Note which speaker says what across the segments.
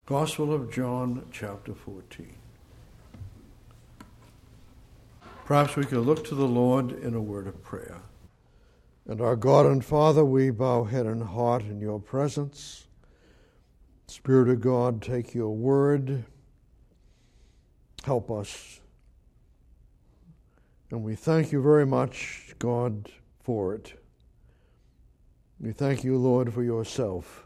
Speaker 1: Gospel of John, chapter 14. Perhaps we could look to the Lord in a word of prayer. And our God and Father, we bow head and heart in your presence. Spirit of God, take your word. Help us. And we thank you very much, God, for it. We thank you, Lord, for yourself.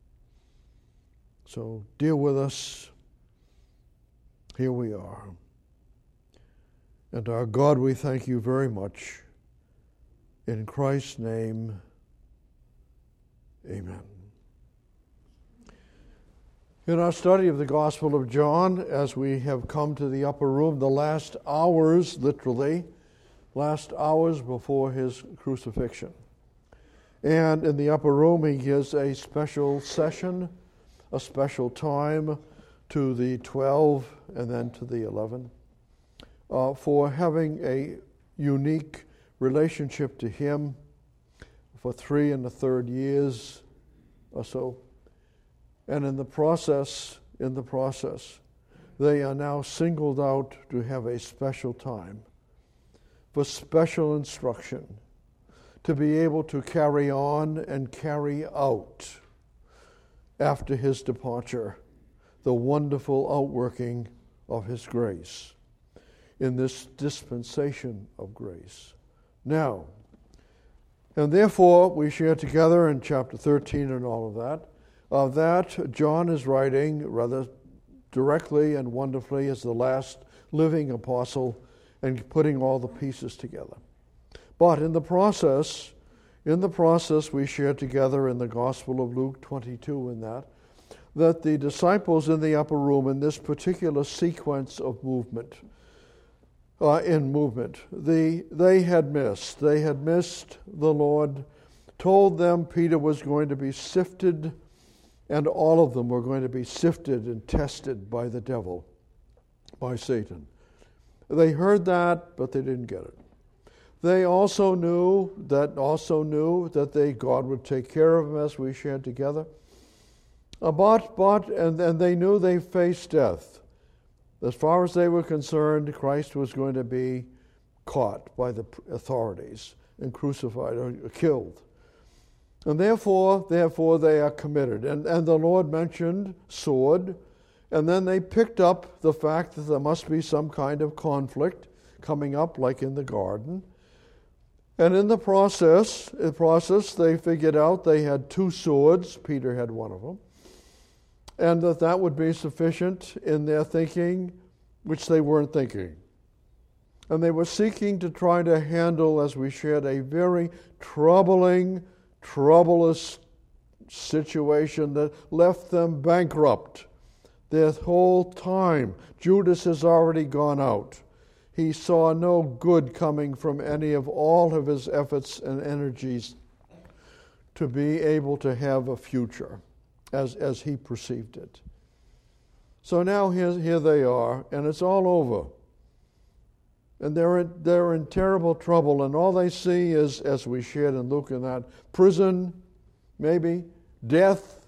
Speaker 1: So deal with us. Here we are. And our God, we thank you very much. In Christ's name, amen. In our study of the Gospel of John, as we have come to the upper room, the last hours, literally, last hours before his crucifixion. And in the upper room, he gives a special session, a special time to the 12 and then to the 11 for having a unique relationship to him for 3 1/3 years or so. And in the process, they are now singled out to have a special time for special instruction, to be able to carry on and carry out after his departure the wonderful outworking of his grace in this dispensation of grace. Now, and therefore we share together in chapter 13 and all of that, that John is writing rather directly and wonderfully as the last living apostle and putting all the pieces together. But in the process, we share together in the Gospel of Luke 22 in that the disciples in the upper room in this particular sequence of movement, they had missed the Lord, told them Peter was going to be sifted, and all of them were going to be sifted and tested by the devil, by Satan. They heard that, but they didn't get it. They also knew that God would take care of them as we shared together. And they knew they faced death. As far as they were concerned, Christ was going to be caught by the authorities and crucified or killed. And therefore they are committed. And the Lord mentioned sword, and then they picked up the fact that there must be some kind of conflict coming up like in the garden. And in the process, they figured out they had 2 swords. Peter had one of them. And that would be sufficient in their thinking, which they weren't thinking. And they were seeking to try to handle, as we shared, a very troublous situation that left them bankrupt. Their whole time, Judas has already gone out. He saw no good coming from any of all of his efforts and energies to be able to have a future as he perceived it. So now here they are, and it's all over. And they're in terrible trouble, and all they see is, as we shared in Luke, in that prison, maybe, death.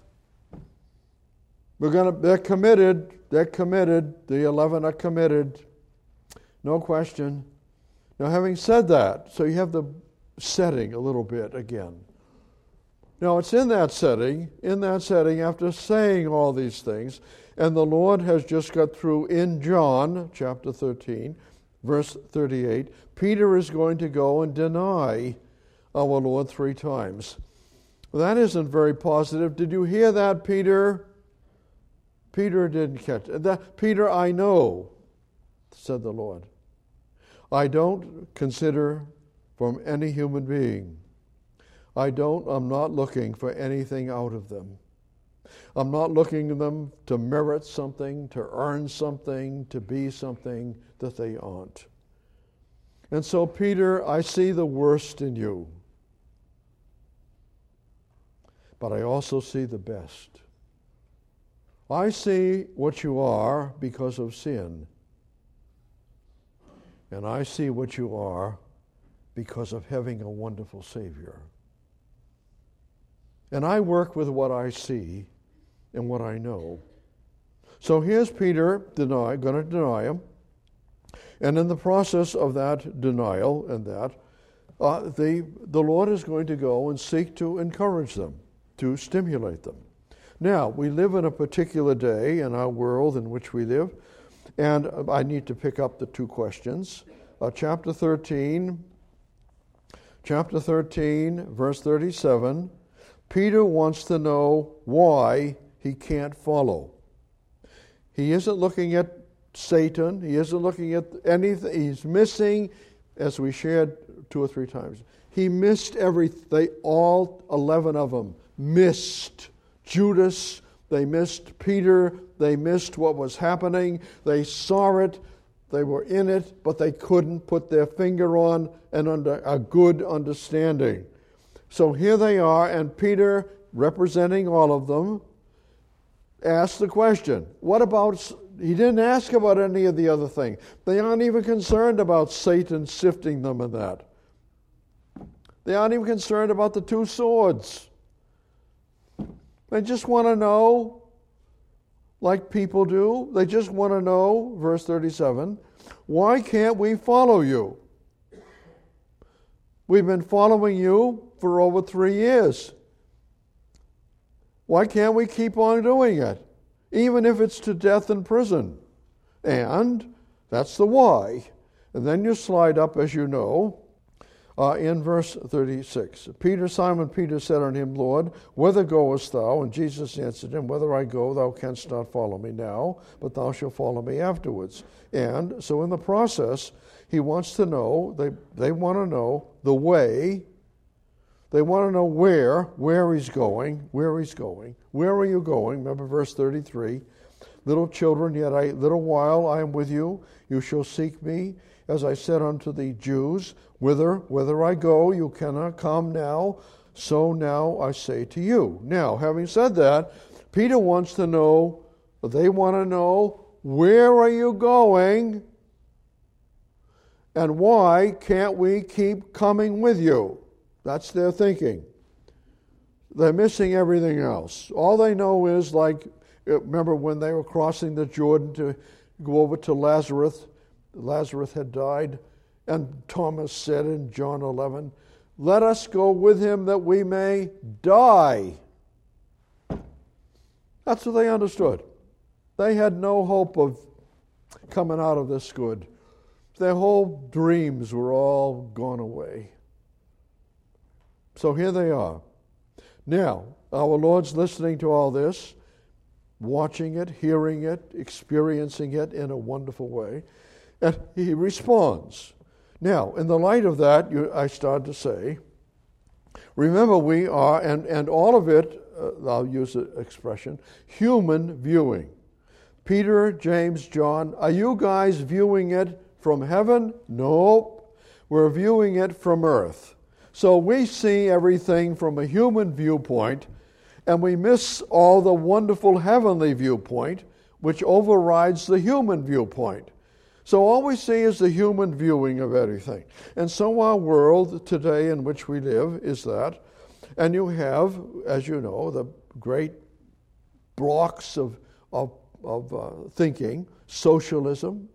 Speaker 1: They're committed. The 11 are committed. No question. Now, having said that, so you have the setting a little bit again. Now, it's in that setting, after saying all these things, and the Lord has just got through in John, chapter 13, verse 38, Peter is going to go and deny our Lord 3 times. That isn't very positive. Did you hear that, Peter? Peter didn't catch it. Peter, I know, said the Lord. I don't consider from any human being. I'm not looking for anything out of them. I'm not looking at them to merit something, to earn something, to be something that they aren't. And so, Peter, I see the worst in you. But I also see the best. I see what you are because of sin. And I see what you are because of having a wonderful Savior. And I work with what I see and what I know. So here's Peter going to deny him. And in the process of that denial and that, the Lord is going to go and seek to encourage them, to stimulate them. Now, we live in a particular day in our world in which we live, and I need to pick up the two questions. Chapter 13, verse 37, Peter wants to know why he can't follow. He isn't looking at Satan. He isn't looking at anything. He's missing, as we shared 2 or 3 times, he missed everything. All 11 of them missed Judas. They missed Peter. They missed what was happening. They saw it. They were in it, but they couldn't put their finger on and under a good understanding. So here they are, and Peter, representing all of them, asked the question, what about, he didn't ask about any of the other things. They aren't even concerned about Satan sifting them in that. They aren't even concerned about the 2 swords. They just want to know, like people do, they just want to know, verse 37, why can't we follow you? We've been following you for over 3 years. Why can't we keep on doing it, even if it's to death in prison? And that's the why. And then you slide up, as you know, in verse 36. Simon Peter said unto him, Lord, whither goest thou? And Jesus answered him, Whither I go, thou canst not follow me now, but thou shalt follow me afterwards. And so in the process, he wants to know, they want to know the way. They want to know where he's going. Where are you going? Remember verse 33. Little children, yet a little while I am with you. You shall seek me, as I said unto the Jews. Whither I go, you cannot come now. So now I say to you. Now, having said that, Peter wants to know, they want to know, where are you going? And why can't we keep coming with you? That's their thinking. They're missing everything else. All they know is, like, remember when they were crossing the Jordan to go over to Lazarus? Lazarus had died, and Thomas said in John 11, let us go with him that we may die. That's what they understood. They had no hope of coming out of this good. Their whole dreams were all gone away. So here they are. Now, our Lord's listening to all this, watching it, hearing it, experiencing it in a wonderful way, and he responds. Now, in the light of that, I start to say, remember we are, and all of it, I'll use the expression, human viewing. Peter, James, John, are you guys viewing it from heaven? Nope. We're viewing it from earth. So we see everything from a human viewpoint, and we miss all the wonderful heavenly viewpoint, which overrides the human viewpoint. So all we see is the human viewing of everything. And so our world today in which we live is that. And you have, as you know, the great blocks of thinking, socialism,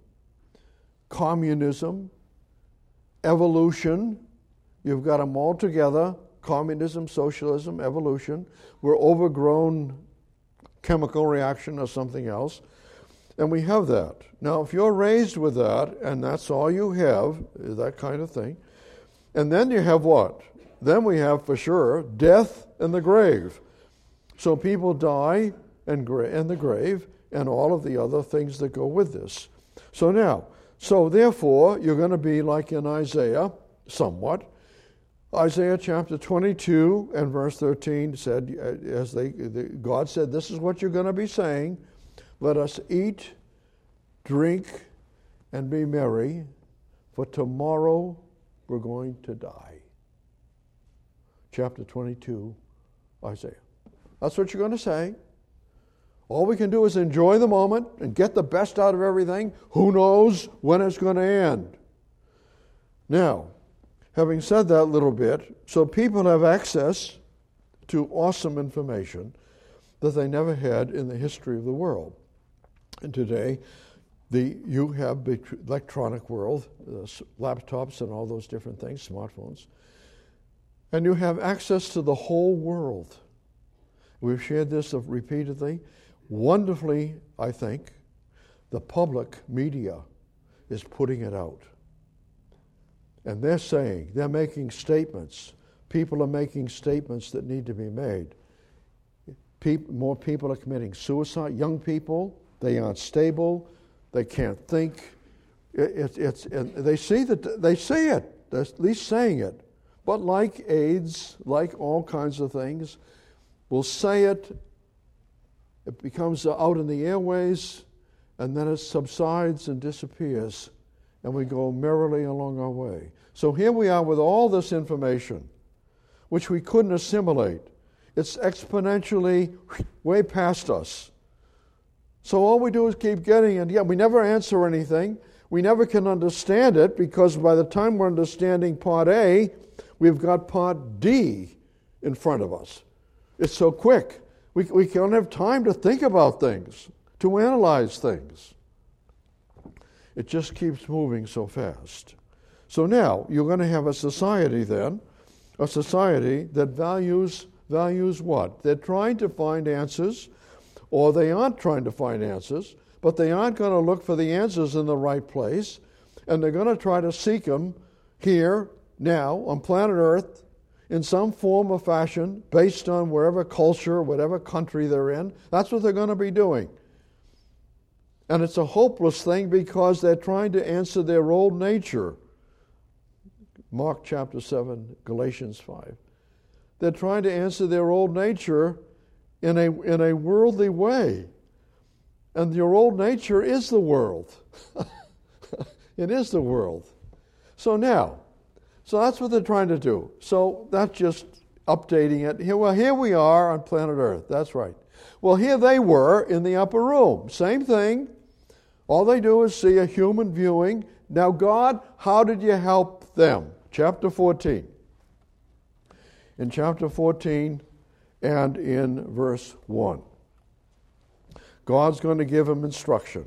Speaker 1: communism, evolution. You've got them all together, communism, socialism, evolution. We're overgrown chemical reaction or something else. And we have that. Now, if you're raised with that, and that's all you have, that kind of thing, and then you have what? Then we have, for sure, death and the grave. So people die in the grave and all of the other things that go with this. So therefore, you're going to be like in Isaiah, somewhat. Isaiah chapter 22 and verse 13 said, God said, this is what you're going to be saying. Let us eat, drink, and be merry, for tomorrow we're going to die. Chapter 22, Isaiah. That's what you're going to say. All we can do is enjoy the moment and get the best out of everything. Who knows when it's going to end? Now, having said that little bit, so people have access to awesome information that they never had in the history of the world. And today, you have the electronic world, laptops and all those different things, smartphones, and you have access to the whole world. We've shared this repeatedly. Wonderfully, I think, the public media is putting it out. And they're making statements. People are making statements that need to be made. More people are committing suicide. Young people, they aren't stable. They can't think. And they see it. They're at least saying it. But like AIDS, like all kinds of things, we'll say it. It becomes out in the airways, and then it subsides and disappears, and we go merrily along our way. So here we are with all this information, which we couldn't assimilate. It's exponentially way past us. So all we do is keep getting it. Yeah, we never answer anything. We never can understand it, because by the time we're understanding part A, we've got part D in front of us. It's so quick. We don't have time to think about things, to analyze things. It just keeps moving so fast. So now, you're going to have a society then, a society that values what? They're trying to find answers, or they aren't trying to find answers, but they aren't going to look for the answers in the right place, and they're going to try to seek them here, now, on planet Earth, in some form or fashion, based on wherever culture, whatever country they're in. That's what they're going to be doing. And it's a hopeless thing, because they're trying to answer their old nature. Mark chapter 7, Galatians 5. They're trying to answer their old nature in a worldly way. And your old nature is the world. It is the world. So that's what they're trying to do. So that's just updating it. Here we are on planet Earth. That's right. Well, here they were in the upper room. Same thing. All they do is see a human viewing. Now, God, how did you help them? Chapter 14. In chapter 14 and in verse 1. God's going to give them instruction.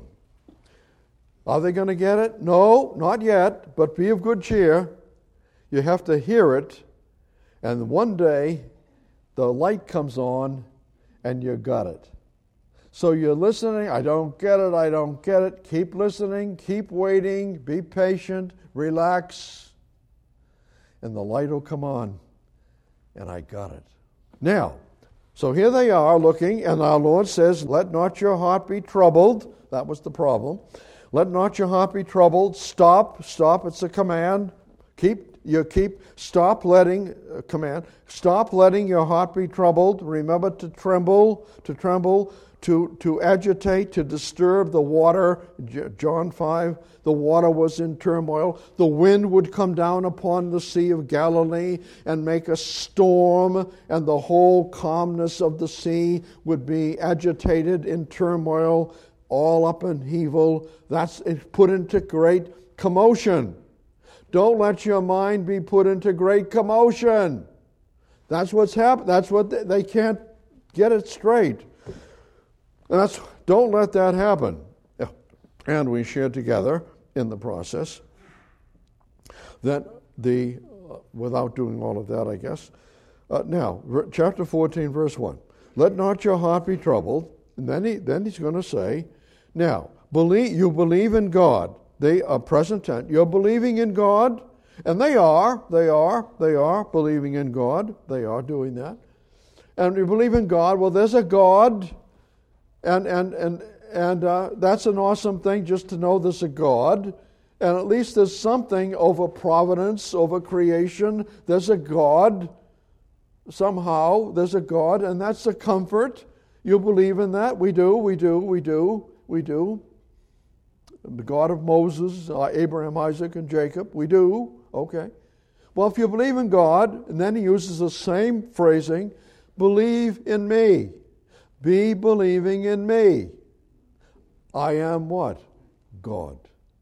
Speaker 1: Are they going to get it? No, not yet, but be of good cheer. You have to hear it, and one day the light comes on and you got it. So you're listening, I don't get it. Keep listening, keep waiting, be patient, relax, and the light will come on, and I got it. Now, so here they are looking, and our Lord says, let not your heart be troubled. That was the problem. Let not your heart be troubled. Stop, it's a command. Stop letting your heart be troubled. Remember to tremble, to agitate, to disturb the water. John 5, the water was in turmoil. The wind would come down upon the Sea of Galilee and make a storm, and the whole calmness of the sea would be agitated in turmoil, all up in upheaval. That's put into great commotion. Don't let your mind be put into great commotion. That's what's happened. That's what they can't get it straight. And don't let that happen. And we shared together in the process that without doing all of that, I guess. Now, chapter 14, verse 1. Let not your heart be troubled. And then he's going to say, now, you believe in God. They are present tense. You're believing in God, and they are believing in God. They are doing that. And you believe in God. Well, there's a God, and that's an awesome thing just to know there's a God. And at least there's something over providence, over creation. There's a God. Somehow there's a God, and that's a comfort. You believe in that? We do. The God of Moses, Abraham, Isaac, and Jacob. We do. Okay. Well, if you believe in God, and then he uses the same phrasing, believe in me. Be believing in me. I am what? God.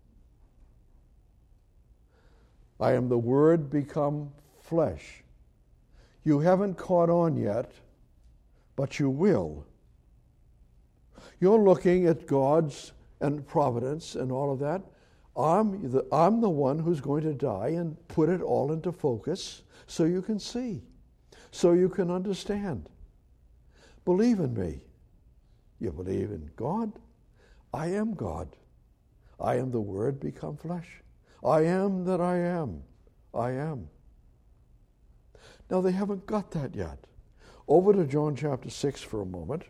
Speaker 1: I am the Word become flesh. You haven't caught on yet, but you will. You're looking at God's and providence and all of that. I'm the one who's going to die and put it all into focus so you can see, so you can understand. Believe in me. You believe in God? I am God. I am the Word become flesh. I am that I am. I am. Now they haven't got that yet. Over to John chapter 6 for a moment.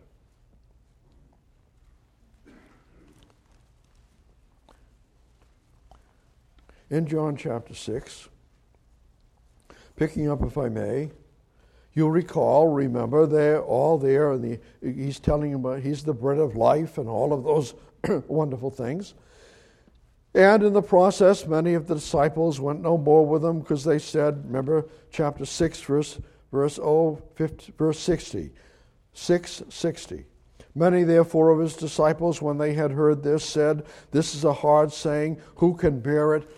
Speaker 1: In John chapter 6, picking up, if I may, you'll remember, they're all there, and he's telling them about he's the bread of life and all of those wonderful things. And in the process, many of the disciples went no more with him because they said, remember chapter 6, verse 60, 6:60. Many, therefore, of his disciples, when they had heard this, said, "This is a hard saying. Who can bear it?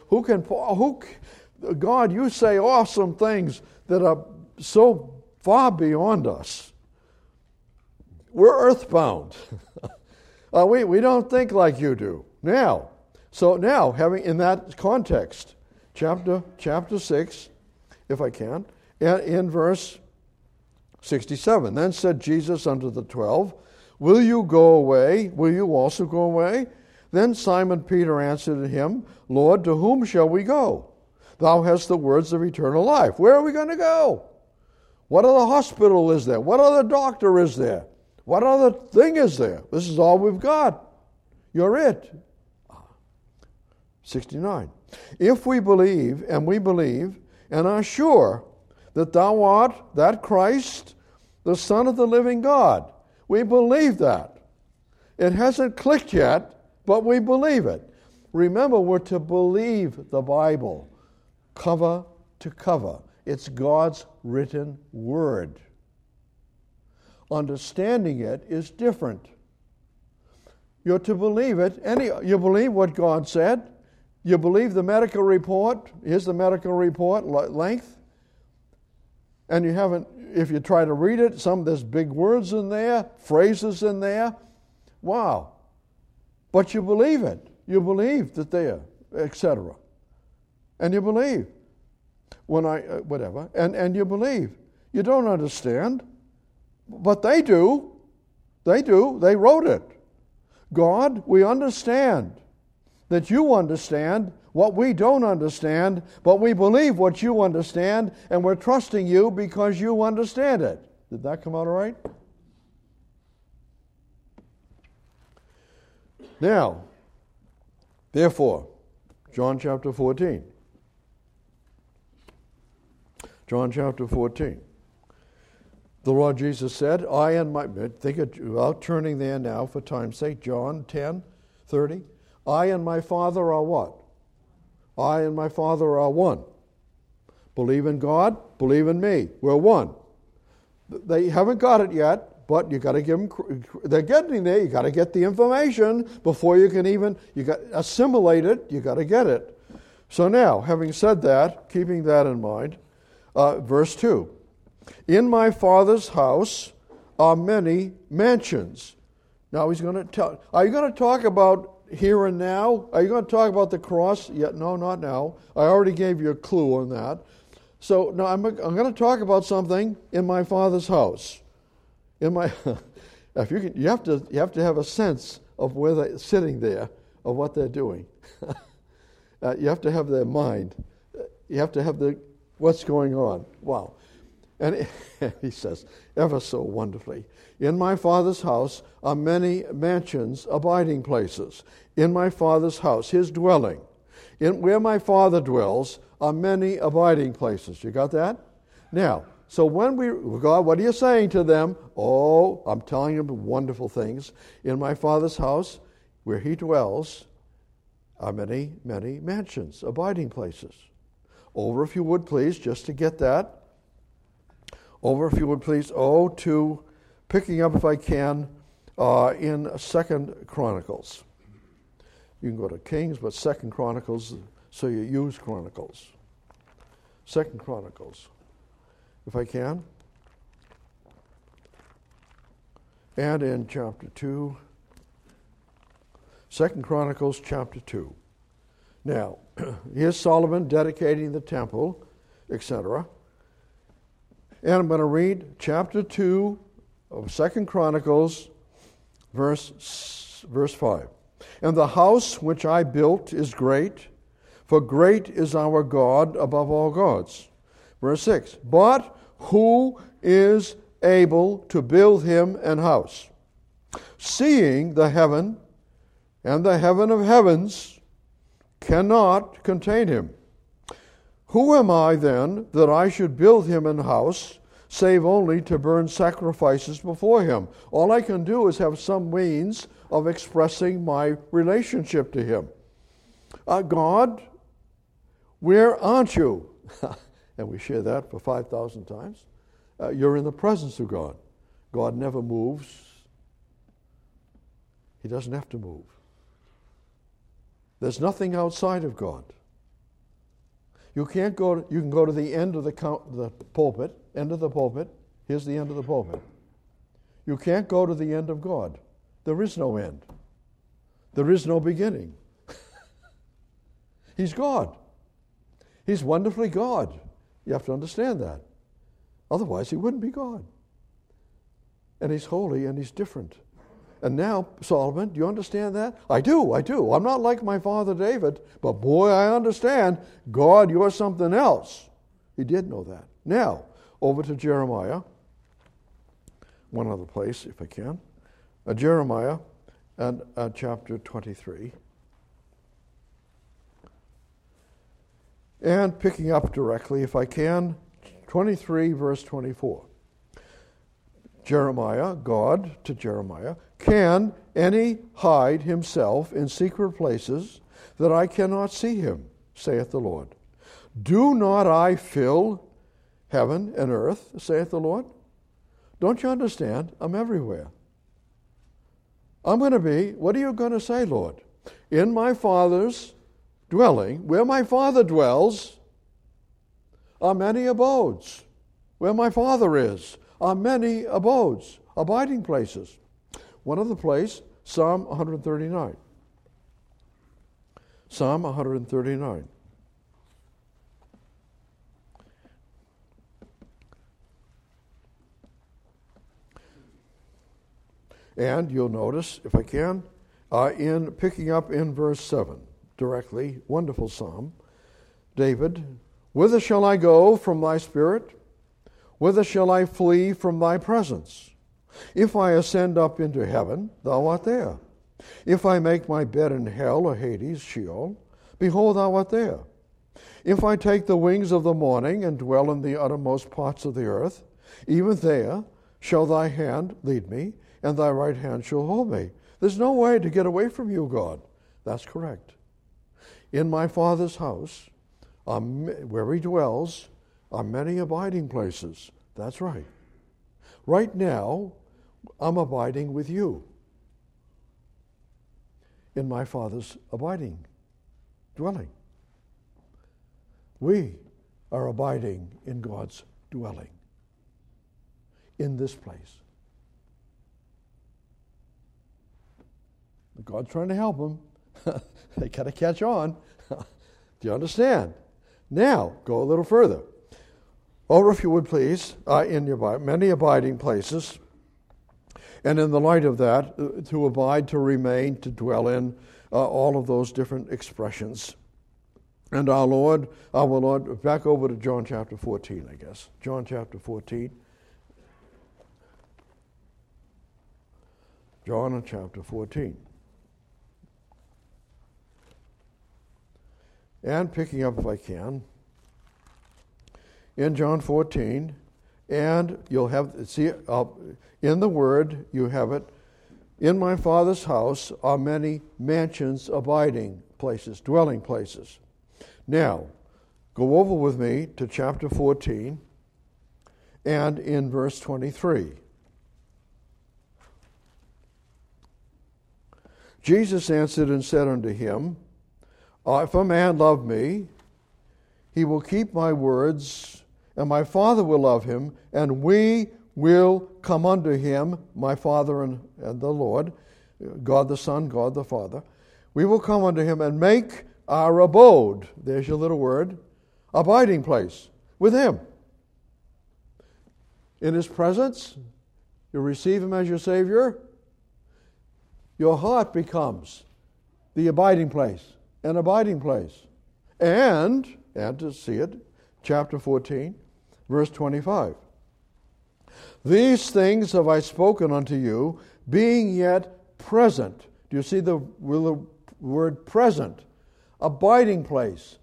Speaker 1: God, you say awesome things that are so far beyond us. We're earthbound. We don't think like you do." Now, having in that context, chapter 6, if I can, in verse 67, then said Jesus unto the 12, "Will you go away? Will you also go away?" Then Simon Peter answered him, "Lord, to whom shall we go? Thou hast the words of eternal life. Where are we going to go? What other hospital is there? What other doctor is there? What other thing is there? This is all we've got. You're it." 69. "If we believe and are sure that thou art that Christ, the Son of the living God." We believe that. It hasn't clicked yet, but we believe it. Remember, we're to believe the Bible cover to cover. It's God's written word. Understanding it is different. You're to believe it. You believe what God said. You believe the medical report. Here's the medical report, length. And you haven't, if you try to read it, there's big words in there, phrases in there. Wow. But you believe it. You believe that they're, etc. And you believe. And you believe. You don't understand. But they do. They do. They wrote it. God, we understand that you understand what we don't understand, but we believe what you understand, and we're trusting you because you understand it. Did that come out all right? Now, therefore, John chapter 14. John chapter 14. The Lord Jesus said, without turning there now for time's sake, John 10:30. I and my Father are what? I and my Father are one. Believe in God, believe in me. We're one. They haven't got it yet, but you got to give them. They're getting there. You got to get the information before you can even. You got assimilate it. You got to get it. So now, having said that, keeping that in mind, verse 2. In my Father's house are many mansions. Now he's going to tell. Are you going to talk about here and now? Are you going to talk about the cross? No, not now. I already gave you a clue on that. So now I'm going to talk about something in my Father's house. If you have to have a sense of where they're sitting there, of what they're doing. You have to have their mind. You have to have what's going on. Wow. And he says, ever so wonderfully, in my Father's house are many mansions, abiding places. In my Father's house, his dwelling. Where my Father dwells are many abiding places. You got that? Now, so God, what are you saying to them? Oh, I'm telling them wonderful things. In my Father's house, where he dwells, are many, many mansions, abiding places. Over, if you would please, just to get that. Over, if you would please, to picking up, if I can, in 2 Chronicles. You can go to Kings, but 2 Chronicles, so you use Chronicles. 2 Chronicles, if I can. And in chapter 2, 2 Chronicles chapter 2. Now, here's Solomon dedicating the temple, etc. And I'm going to read chapter 2 of 2 Chronicles, verse 5. And the house which I built is great, for great is our God above all gods. Verse 6. But who is able to build him an house, seeing the heaven and the heaven of heavens cannot contain him? Who am I then that I should build him an house, save only to burn sacrifices before him? All I can do is have some means of expressing my relationship to him. God, where aren't you? And we share that for 5,000 times. You're in the presence of God. God never moves. He doesn't have to move. There's nothing outside of God. You can go to the end of the pulpit, end of the pulpit. Here's the end of the pulpit. You can't go to the end of God. There is no end. There is no beginning. He's God. He's wonderfully God. You have to understand that. Otherwise, he wouldn't be God. And he's holy and he's different. And now, Solomon, do you understand that? I do. I'm not like my father David, but boy, I understand. God, you're something else. He did know that. Now, over to Jeremiah. One other place, if I can. Jeremiah and chapter 23. And picking up directly, if I can, 23 verse 24. Jeremiah, God to Jeremiah, can any hide himself in secret places that I cannot see him, saith the Lord? Do not I fill heaven and earth, saith the Lord? Don't you understand? I'm everywhere. I'm going to be, what are you going to say, Lord? In my Father's dwelling, where my Father dwells, are many abodes. Where my Father is, are many abodes, abiding places. One other place, Psalm 139. Psalm 139. And you'll notice, if I can, in picking up in verse 7, directly, wonderful psalm, David, whither shall I go from thy spirit? Whither shall I flee from thy presence? If I ascend up into heaven, thou art there. If I make my bed in hell, or Hades, Sheol, behold, thou art there. If I take the wings of the morning and dwell in the uttermost parts of the earth, even there shall thy hand lead me, and thy right hand shall hold me. There's no way to get away from you, God. That's correct. In my Father's house, where he dwells, are many abiding places. That's right. Right now, I'm abiding with you in my Father's abiding dwelling. We are abiding in God's dwelling in this place. God's trying to help them. They got to catch on. Do you understand? Now, go a little further. Or if you would please, in your many abiding places, and in the light of that, to abide, to remain, to dwell in, all of those different expressions. And our Lord, back over to John chapter 14, I guess. John chapter 14. John chapter 14. And picking up, if I can, in John 14, and you'll have, see, in the Word, you have it, in my Father's house are many mansions, abiding places, dwelling places. Now, go over with me to chapter 14, and in verse 23. Jesus answered and said unto him, if a man love me, he will keep my words, and my Father will love him, and we will come unto him, my Father and the Lord, God the Son, God the Father, we will come unto him and make our abode, there's your little word, abiding place with him. In his presence, you receive him as your Savior, your heart becomes the abiding place, an abiding place. And to see it, chapter 14, verse 25. These things have I spoken unto you, being yet present. Do you see the word present? Abiding place,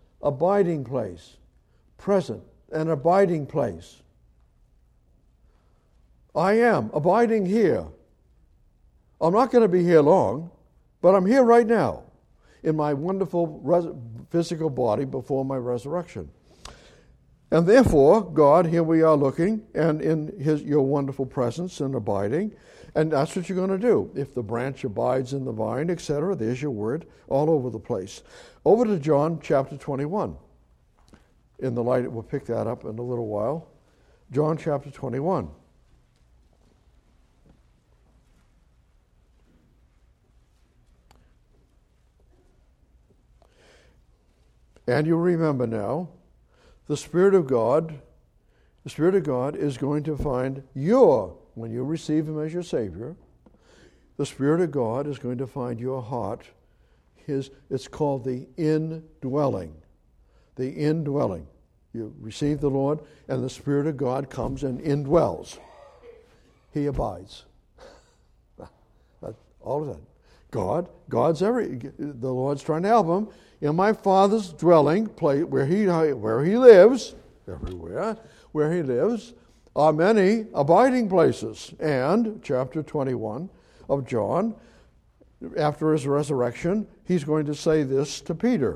Speaker 1: present, an abiding place. I am abiding here. I'm not going to be here long, but I'm here right now in my wonderful physical body before my resurrection. And therefore, God, here we are looking, and in your wonderful presence and abiding, and that's what you're going to do. If the branch abides in the vine, etc., there's your word all over the place. Over to John chapter 21. In the light, we'll pick that up in a little while. John chapter 21. And you remember now, the Spirit of God is going to find when you receive him as your Savior, the Spirit of God is going to find your heart. It's called the indwelling. The indwelling. You receive the Lord, and the Spirit of God comes and indwells. He abides. All of that. God's the Lord's trying to help him. In my Father's dwelling place, where he lives, everywhere, where he lives, are many abiding places. And, chapter 21 of John, after his resurrection, he's going to say this to Peter.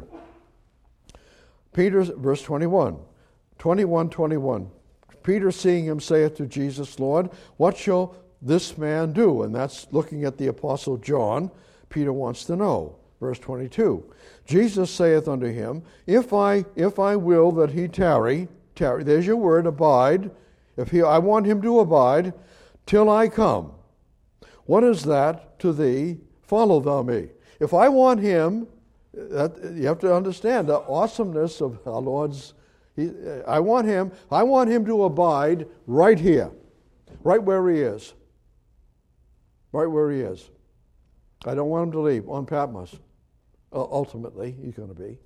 Speaker 1: Verse 21. 21. Peter, seeing him, saith to Jesus, Lord, what shall this man do? And that's looking at the Apostle John. Peter wants to know. Verse 22. Jesus saith unto him, If I will that he tarry, there's your word, abide. I want him to abide till I come. What is that to thee? Follow thou me. If I want him, you have to understand the awesomeness of our Lord's. I want him to abide right here, right where he is. Right where he is. I don't want him to leave on Patmos. Ultimately, he's going to be.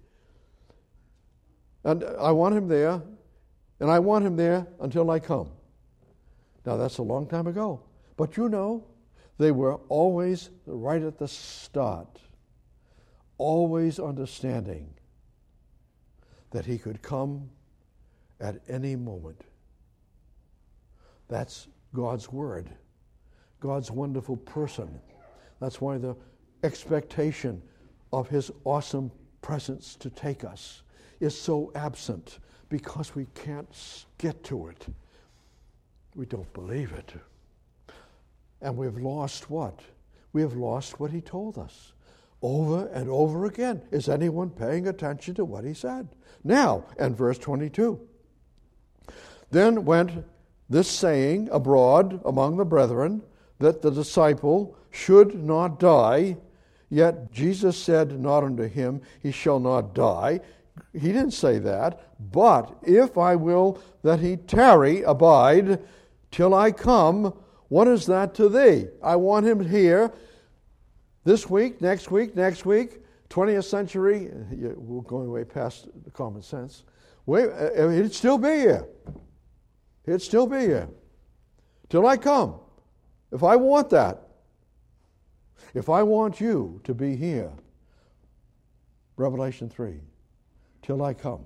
Speaker 1: And I want him there, and I want him there until I come. Now, that's a long time ago. But they were always right at the start, always understanding that he could come at any moment. That's God's word, God's wonderful person. That's why the expectation of his awesome presence to take us is so absent, because we can't get to it. We don't believe it. And we've lost what? We have lost what he told us over and over again. Is anyone paying attention to what he said? Now, and verse 22. Then went this saying abroad among the brethren, that the disciple should not die. Yet Jesus said not unto him, he shall not die. He didn't say that. But if I will that he tarry, abide, till I come, what is that to thee? I want him here this week, next week, 20th century. We're going way past the common sense. He'd still be here. He'd still be here. Till I come. If I want that. If I want you to be here, Revelation 3, till I come,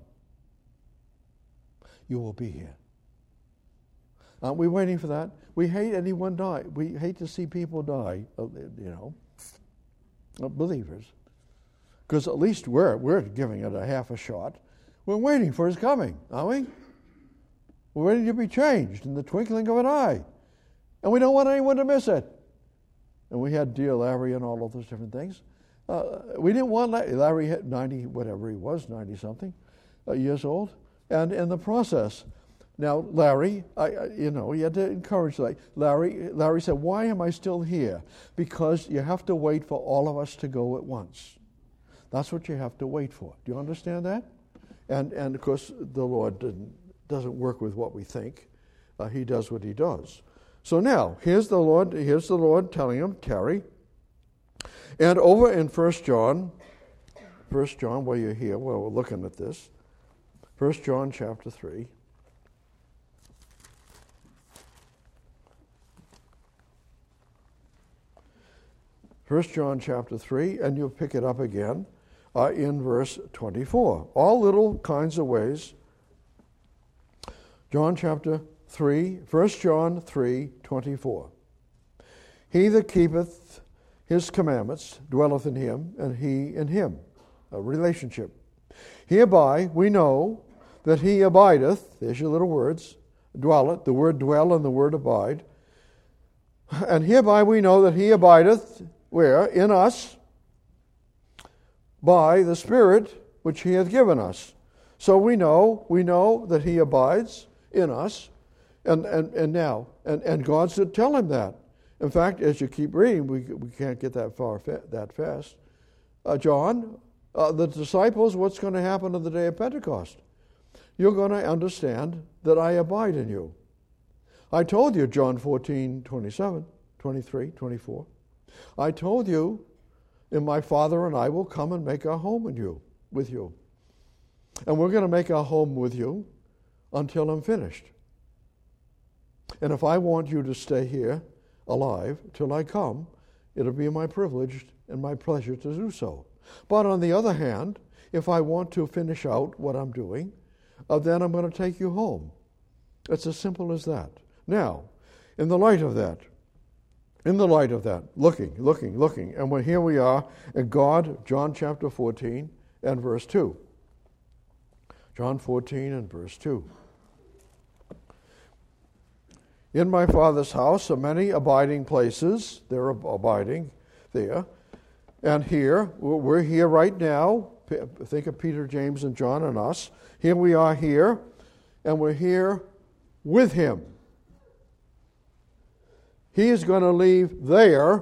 Speaker 1: you will be here. Aren't we waiting for that? We hate anyone die. We hate to see people die, believers. Because at least we're giving it a half a shot. We're waiting for his coming, aren't we? We're ready to be changed in the twinkling of an eye. And we don't want anyone to miss it. And we had dear Larry and all of those different things. We didn't want Larry hit 90, whatever he was, 90-something years old. And in the process, Now, Larry, he had to encourage Larry. Larry said, "Why am I still here?" Because you have to wait for all of us to go at once. That's what you have to wait for. Do you understand that? And of course, the Lord doesn't work with what we think. He does what He does. So now, here's the Lord telling him, tarry. And over in 1 John, while you're here, while we're looking at this, 1 John chapter 3. 1 John chapter 3, and you'll pick it up again in verse 24. All little kinds of ways. John chapter 3, 1 John 3, 24. He that keepeth his commandments dwelleth in him, and he in him. A relationship. Hereby we know that he abideth, there's your little words, dwelleth, the word dwell and the word abide. And hereby we know that he abideth, where? In us, by the Spirit which he hath given us. So we know that he abides in us, and God said, tell him that. In fact, as you keep reading, we can't get that far that fast. John, the disciples, what's going to happen on the day of Pentecost? You're going to understand that I abide in you. I told you, John 14, 27, 23, 24. I told you, and my Father and I will come and make our home with you. And we're going to make our home with you until I'm finished. And if I want you to stay here alive till I come, it'll be my privilege and my pleasure to do so. But on the other hand, if I want to finish out what I'm doing, then I'm going to take you home. It's as simple as that. Now, in the light of that, looking, and here we are in God, John chapter 14 and verse 2. John 14 and verse 2. In my Father's house are many abiding places. They're abiding there. And here, we're here right now. Think of Peter, James, and John and us. Here we are here, and we're here with him. He is going to leave there.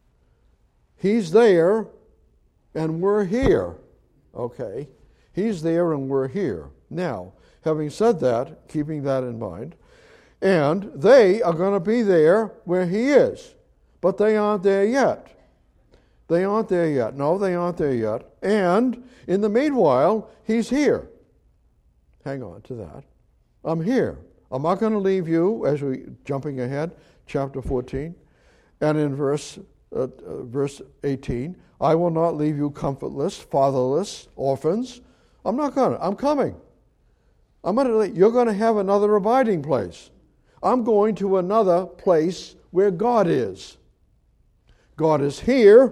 Speaker 1: He's there, and we're here. Okay? He's there, and we're here. Now, having said that, keeping that in mind, and they are going to be there where he is, but they aren't there yet. They aren't there yet. No, they aren't there yet. And in the meanwhile, he's here. Hang on to that. I'm here. I'm not going to leave you, as we jumping ahead, chapter 14, and in verse 18, I will not leave you comfortless, fatherless, orphans. I'm not going to. I'm coming. You're going to have another abiding place. I'm going to another place where God is. God is here.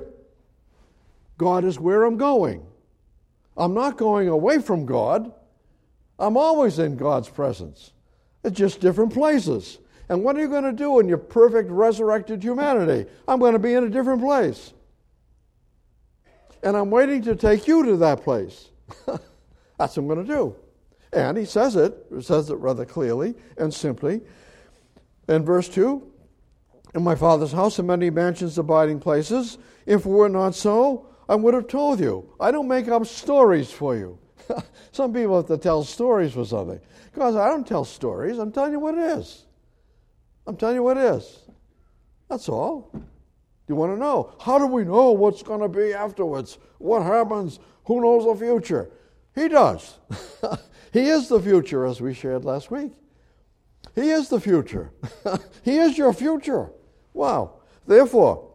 Speaker 1: God is where I'm going. I'm not going away from God. I'm always in God's presence. It's just different places. And what are you going to do in your perfect resurrected humanity? I'm going to be in a different place. And I'm waiting to take you to that place. That's what I'm going to do. And he says it rather clearly and simply. In verse 2, in my Father's house are many mansions, abiding places. If it were not so, I would have told you. I don't make up stories for you. Some people have to tell stories for something. Because I don't tell stories. I'm telling you what it is. I'm telling you what it is. That's all. You want to know. How do we know what's going to be afterwards? What happens? Who knows the future? He does. He is the future, as we shared last week. He is the future. He is your future. Wow. Therefore,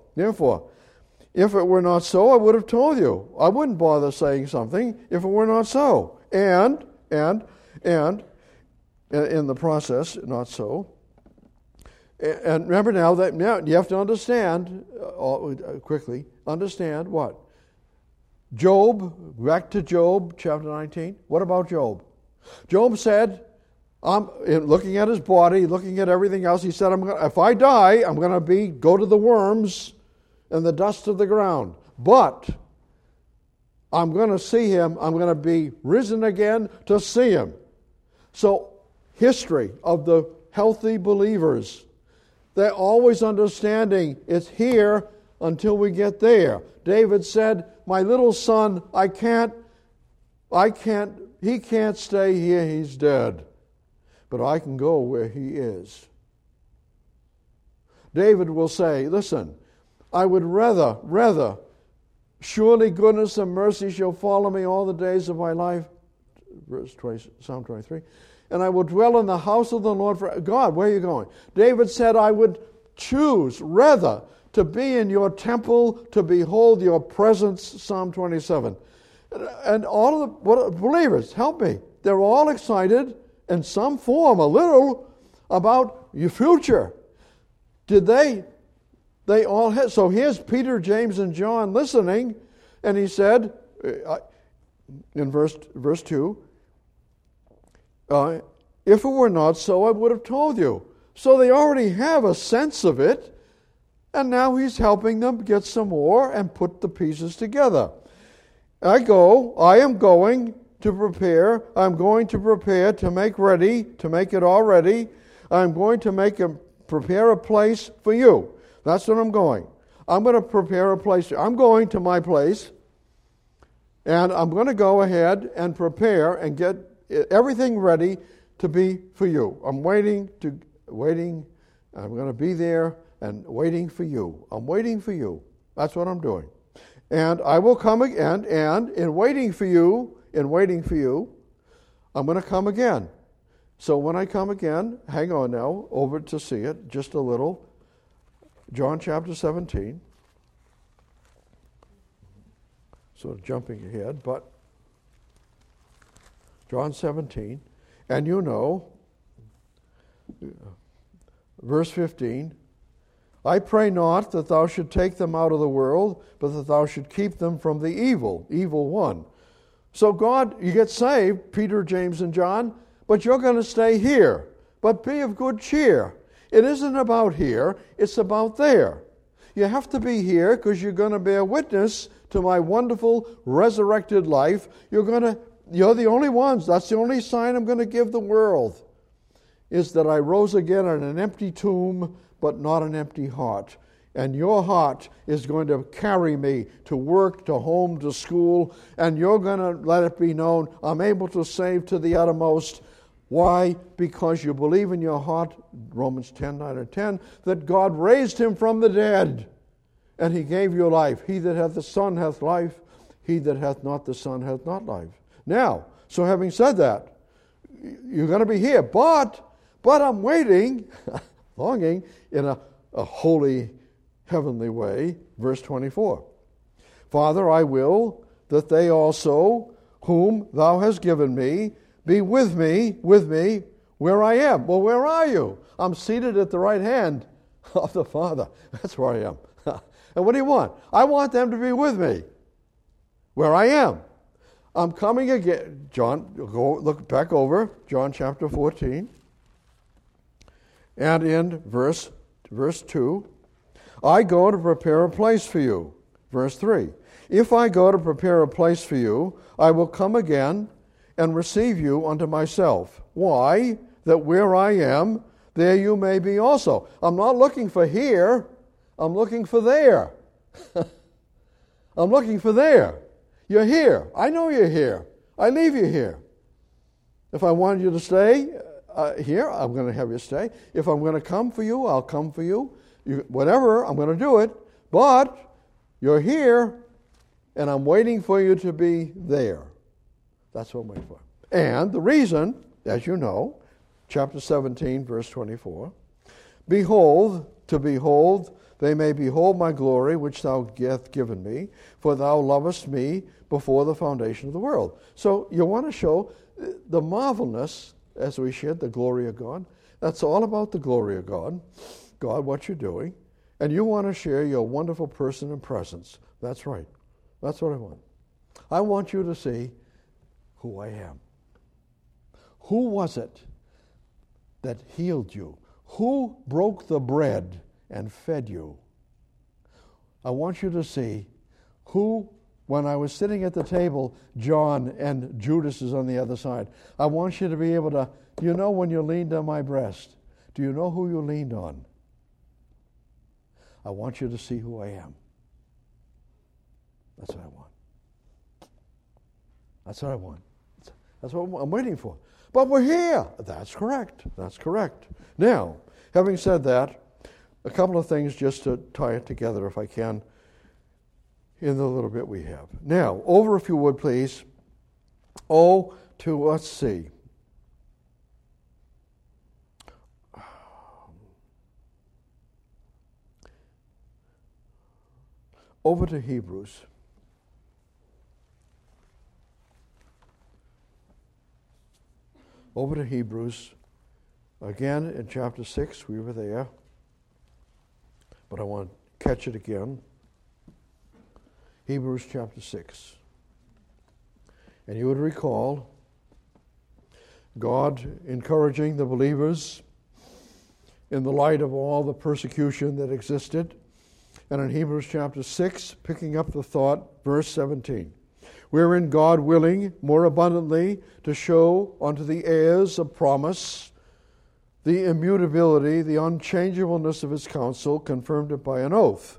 Speaker 1: if it were not so, I would have told you. I wouldn't bother saying something if it were not so. And in the process, not so. And remember now that you have to understand, quickly, understand what? Job, back to Job, chapter 19. What about Job? Job said, looking at his body, looking at everything else, he said, if I die, I'm going to go to the worms and the dust of the ground. But I'm going to see him. I'm going to be risen again to see him. So history of the healthy believers. They're always understanding it's here until we get there. David said, my little son, he can't stay here, he's dead. But I can go where he is. David will say, listen, I would rather, surely goodness and mercy shall follow me all the days of my life. Psalm 23. And I will dwell in the house of the Lord forever. God, where are you going? David said, I would choose rather to be in your temple, to behold your presence, Psalm 27. And all of the believers, help me, they're all excited in some form, a little, about your future. Did they all had? So here's Peter, James, and John listening, and he said, in verse 2, if it were not so, I would have told you. So they already have a sense of it, and now he's helping them get some more and put the pieces together. I'm going to prepare to make ready, to make it all ready. I'm going to prepare a place for you. That's what I'm going. I'm going to prepare a place. I'm going to my place, and I'm going to go ahead and prepare and get everything ready to be for you. I'm waiting. I'm going to be there and waiting for you. I'm waiting for you. That's what I'm doing. And I will come again, and in waiting for you, I'm going to come again. So when I come again, hang on now, over to see it, just a little. John chapter 17. Sort of jumping ahead, but John 17. And you know, verse 15, I pray not that thou should take them out of the world, but that thou should keep them from the evil one. So God, you get saved, Peter, James, and John, but you're going to stay here. But be of good cheer. It isn't about here, it's about there. You have to be here because you're going to bear witness to my wonderful resurrected life. You're the only ones. That's the only sign I'm going to give the world, is that I rose again in an empty tomb, but not an empty heart. And your heart is going to carry me to work, to home, to school, and you're going to let it be known I'm able to save to the uttermost. Why? Because you believe in your heart, Romans 10:9-10, that God raised him from the dead, and he gave you life. He that hath the Son hath life. He that hath not the Son hath not life. Now, so having said that, you're going to be here, but I'm waiting, longing in a holy, heavenly way. Verse 24. Father, I will that they also, whom thou hast given me, be with me, where I am. Well, where are you? I'm seated at the right hand of the Father. That's where I am. And what do you want? I want them to be with me, where I am. I'm coming again. John, go look back over John chapter 14. And in verse 2, I go to prepare a place for you. Verse 3, if I go to prepare a place for you, I will come again and receive you unto myself. Why? That where I am, there you may be also. I'm not looking for here, I'm looking for there. I'm looking for there. You're here. I know you're here. I leave you here. If I wanted you to stay here, I'm going to have you stay. If I'm going to come for you, I'll come for you. Whatever, I'm going to do it. But you're here, and I'm waiting for you to be there. That's what I'm waiting for. And the reason, as you know, chapter 17, verse 24, behold, they may behold my glory, which thou hast given me, for thou lovest me before the foundation of the world. So you want to show the marvelous, as we shared, the glory of God. That's all about the glory of God. God, what you're doing. And you want to share your wonderful person and presence. That's right. That's what I want. I want you to see who I am. Who was it that healed you? Who broke the bread and fed you? I want you to see who when I was sitting at the table, John and Judas is on the other side. I want you to be able to, when you leaned on my breast, do you know who you leaned on? I want you to see who I am. That's what I want. That's what I want. That's what I'm waiting for. But we're here. That's correct. That's correct. Now, having said that, a couple of things just to tie it together, if I can, in the little bit we have. Now, over, if you would, please. Let's see. Over to Hebrews. Over to Hebrews. Again, in chapter 6, we were there. But I want to catch it again. Hebrews chapter 6. And you would recall God encouraging the believers in the light of all the persecution that existed. And in Hebrews chapter 6, picking up the thought, verse 17. Wherein God willing more abundantly to show unto the heirs of promise the immutability, the unchangeableness of his counsel, confirmed it by an oath,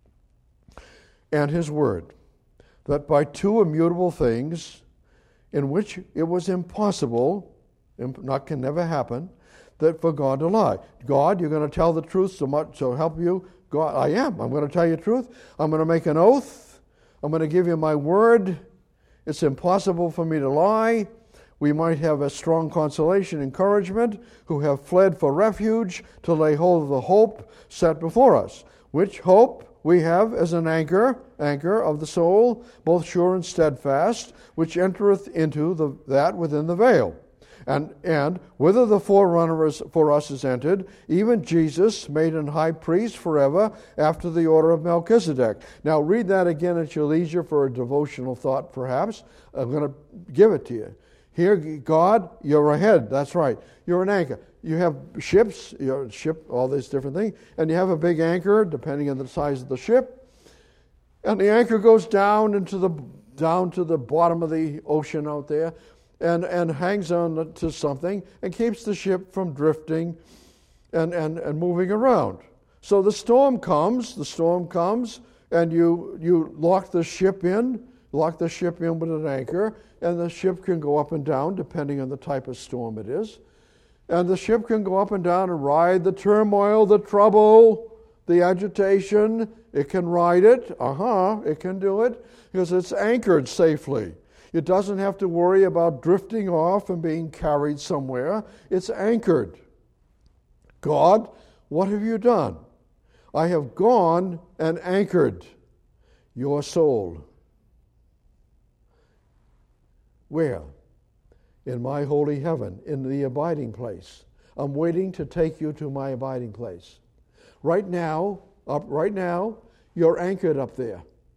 Speaker 1: and his word, that by two immutable things, in which it was impossible, can never happen, that for God to lie. God, you're going to tell the truth so help you. God, I am. I'm going to tell you the truth. I'm going to make an oath. I'm going to give you my word. It's impossible for me to lie. We might have a strong consolation, encouragement, who have fled for refuge to lay hold of the hope set before us, which hope we have as an anchor of the soul, both sure and steadfast, which entereth into that within the veil. And whither the forerunner for us is entered, even Jesus, made an high priest forever, after the order of Melchizedek. Now read that again at your leisure for a devotional thought, perhaps. I'm going to give it to you. Here, God, you're ahead. That's right. You're an anchor. You have ships, all these different things, and you have a big anchor, depending on the size of the ship. And the anchor goes down to the bottom of the ocean out there, and hangs on to something and keeps the ship from drifting and moving around. So the storm comes, and you lock the ship in with an anchor, and the ship can go up and down depending on the type of storm it is. And the ship can go up and down and ride the turmoil, the trouble, the agitation. It can ride it. It can do it because it's anchored safely. It doesn't have to worry about drifting off and being carried somewhere. It's anchored. God, what have you done? I have gone and anchored your soul. Where? In my holy heaven, in the abiding place. I'm waiting to take you to my abiding place. Right now, you're anchored up there.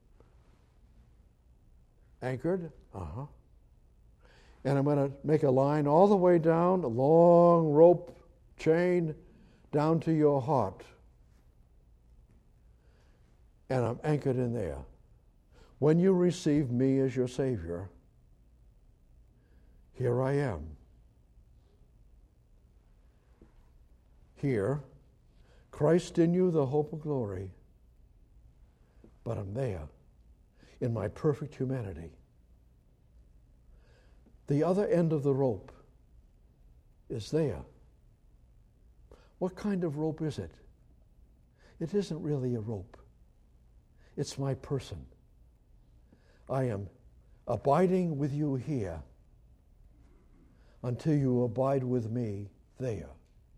Speaker 1: Anchored? And I'm going to make a line all the way down, a long rope chain, down to your heart. And I'm anchored in there. When you receive me as your Savior, here I am. Here, Christ in you, the hope of glory. But I'm there in my perfect humanity. The other end of the rope is there. What kind of rope is it? It isn't really a rope. It's my person. I am abiding with you here until you abide with me there.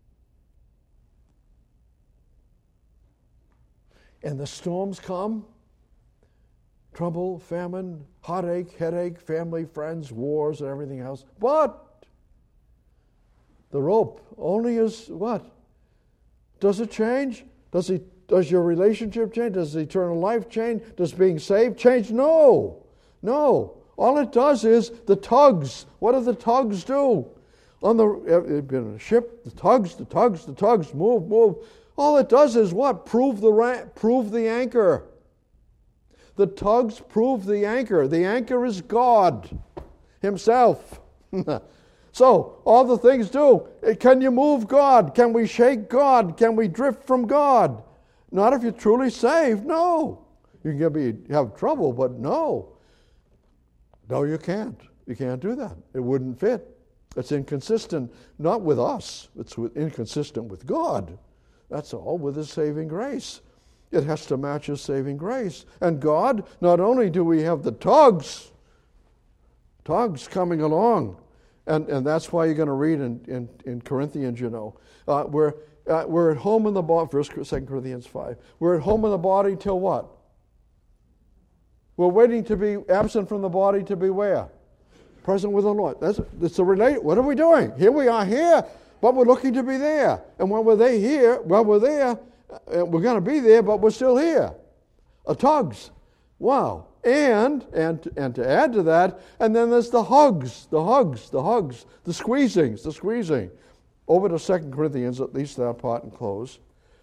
Speaker 1: And the storms come, trouble, famine, heartache, headache, family, friends, wars, and everything else. But the rope only is what? Does it change? Does your relationship change? Does eternal life change? Does being saved change? No. All it does is the tugs. What do the tugs do? On the ship, the tugs, move. All it does is what? Prove the anchor. The tugs prove the anchor. The anchor is God himself. So, all the things do. Can you move God? Can we shake God? Can we drift from God? Not if you're truly saved, no. You can have trouble, but no. No, you can't. You can't do that. It wouldn't fit. It's inconsistent, not with us. It's inconsistent with God. That's all, with His saving grace. It has to match His saving grace. And God, not only do we have the tugs coming along, and that's why you're going to read in Corinthians, we're at home in the body, 2 Corinthians 5. We're at home in the body till what? We're waiting to be absent from the body to be where? Present with the Lord. That's a relate. What are we doing? Here we are here, but we're looking to be there. And when we're there, we're going to be there, but we're still here. Tugs. Wow. And to add to that, and then there's the hugs, the squeezing. Over to 2 Corinthians, at least that part, and close.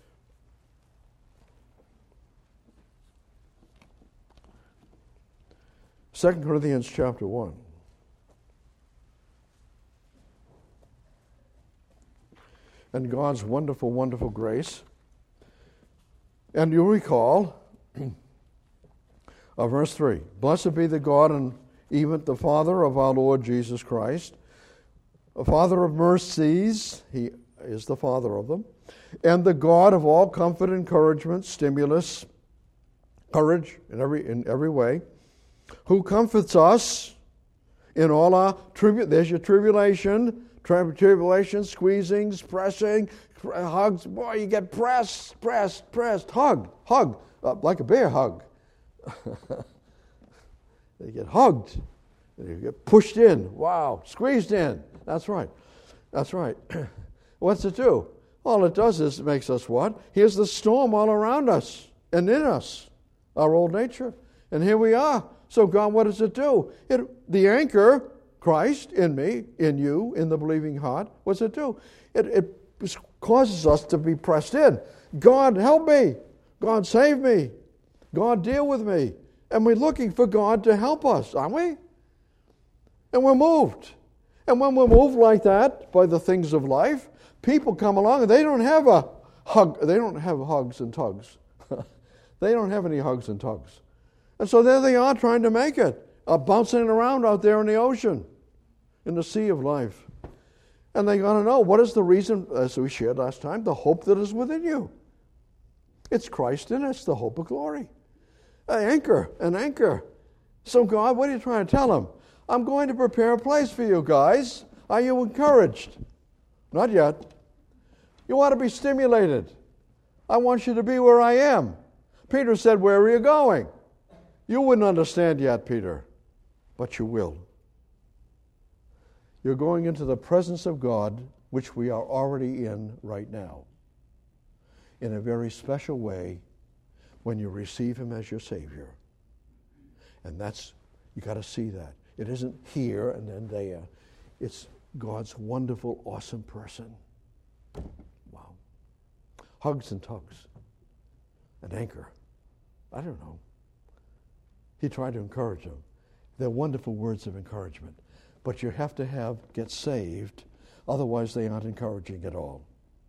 Speaker 1: 2 Corinthians chapter 1. And God's wonderful, wonderful grace. And you recall, verse 3, Blessed be the God and even the Father of our Lord Jesus Christ, a Father of mercies, He is the Father of them, and the God of all comfort, encouragement, stimulus, courage in every way, who comforts us in all our there's your tribulation, squeezings, pressing, hugs. Boy, you get pressed, hug, like a bear hug. You get hugged. You get pushed in. Wow, squeezed in. That's right. What's it do? All it does is it makes us what? Here's the storm all around us and in us, our old nature. And here we are. So God, what does it do? The anchor, Christ, in me, in you, in the believing heart, what's it do? It causes us to be pressed in. God, help me. God, save me. God, deal with me. And we're looking for God to help us, aren't we? And we're moved. And when we're moved like that by the things of life, people come along and they don't have a hug. They don't have hugs and tugs. They don't have any hugs and tugs. And so there they are trying to make it, bouncing around out there in the ocean, in the sea of life. And they got to know, what is the reason, as we shared last time, the hope that is within you. It's Christ in us, the hope of glory. An anchor. So God, what are you trying to tell them? I'm going to prepare a place for you guys. Are you encouraged? Not yet. You want to be stimulated. I want you to be where I am. Peter said, where are you going? You wouldn't understand yet, Peter, but you will. You're going into the presence of God, which we are already in right now, in a very special way when you receive Him as your Savior. And you got to see that. It isn't here and then there. It's God's wonderful, awesome person. Wow. Hugs and tugs. An anchor. I don't know. He tried to encourage them. They're wonderful words of encouragement. But you have to get saved, otherwise they aren't encouraging at all.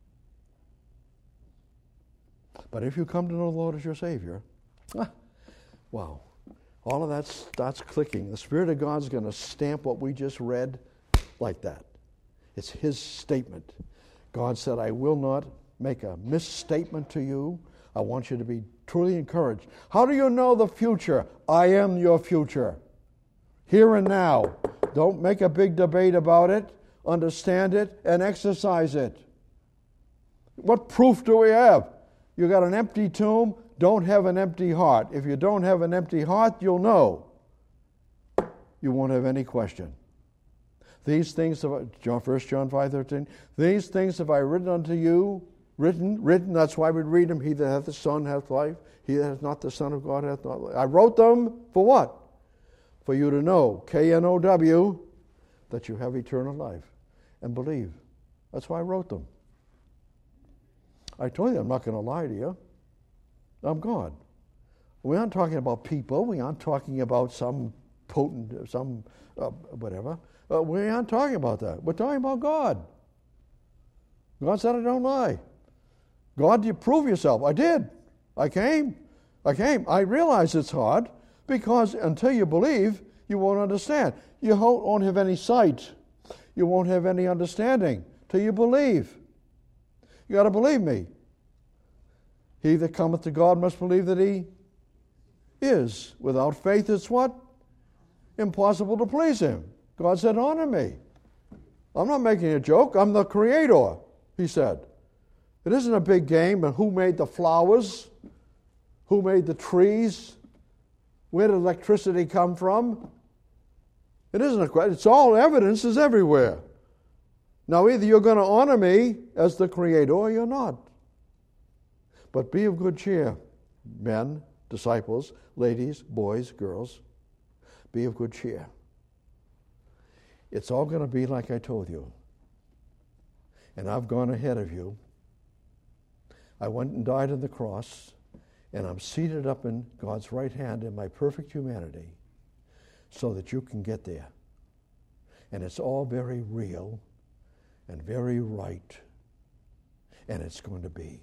Speaker 1: But if you come to know the Lord as your Savior, wow, all of that starts clicking. The Spirit of God's going to stamp what we just read like that. It's His statement. God said, I will not make a misstatement to you. I want you to be truly encouraged. How do you know the future? I am your future. Here and now. Don't make a big debate about it. Understand it and exercise it. What proof do we have? You got an empty tomb, don't have an empty heart. If you don't have an empty heart, you'll know. You won't have any question. These things, 1 John 5:13, these things have I written unto you, written, that's why we read them, he that hath the Son hath life, he that hath not the Son of God hath not life. I wrote them for what? For you to know, K-N-O-W, that you have eternal life and believe. That's why I wrote them. I told you I'm not going to lie to you. I'm God. We aren't talking about people. We aren't talking about some potent, some whatever. We aren't talking about that. We're talking about God. God said, I don't lie. God, you prove yourself. I did. I came. I realize it's hard because until you believe, you won't understand. You won't have any sight. You won't have any understanding till you believe. You got to believe me. He that cometh to God must believe that he is. Without faith, it's what? Impossible to please him. God said, honor me. I'm not making a joke. I'm the creator, he said. It isn't a big game, but who made the flowers? Who made the trees? Where did electricity come from? It isn't a question. It's all evidence is everywhere. Now, either you're going to honor me as the creator or you're not. But be of good cheer, men, disciples, ladies, boys, girls. Be of good cheer. It's all going to be like I told you. And I've gone ahead of you. I went and died on the cross, and I'm seated up in God's right hand in my perfect humanity so that you can get there. And it's all very real and very right, and it's going to be.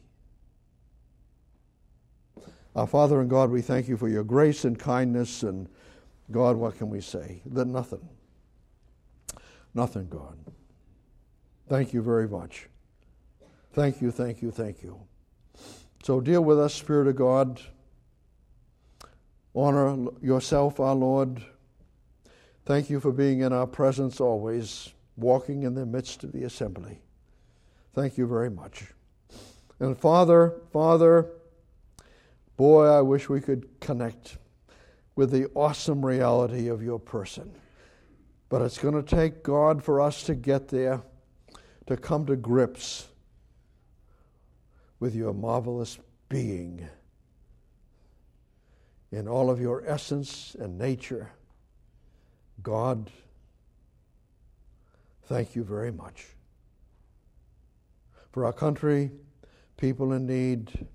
Speaker 1: Our Father and God, we thank you for your grace and kindness, and God, what can we say? That nothing. Nothing, God. Thank you very much. Thank you, thank you, thank you. So deal with us, Spirit of God. Honor yourself, our Lord. Thank you for being in our presence always, walking in the midst of the assembly. Thank you very much. And Father, boy, I wish we could connect with the awesome reality of your person. But it's going to take, God, for us to get there, to come to grips with your marvelous being in all of your essence and nature. God, thank you very much. For our country, people in need,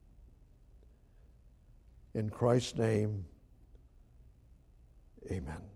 Speaker 1: in Christ's name, amen.